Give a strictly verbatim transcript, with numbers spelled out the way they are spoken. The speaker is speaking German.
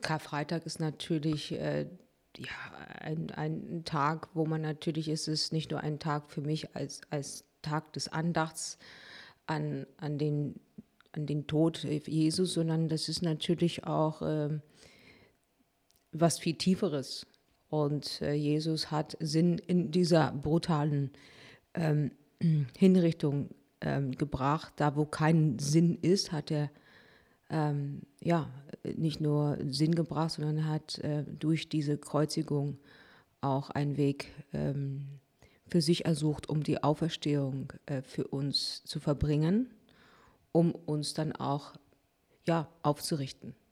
Karfreitag ist natürlich äh, ja, ein, ein Tag, wo man natürlich, ist es nicht nur ein Tag für mich als, als Tag des Andachts an, an, den, an den Tod Jesus, sondern das ist natürlich auch ähm, was viel Tieferes. Und äh, Jesus hat Sinn in dieser brutalen ähm, Hinrichtung ähm, gebracht. Da, wo kein Sinn ist, hat er ähm, ja, nicht nur Sinn gebracht, sondern hat äh, durch diese Kreuzigung auch einen Weg ähm, für sich ersucht, um die Auferstehung äh, für uns zu verbringen, um uns dann auch ja, aufzurichten.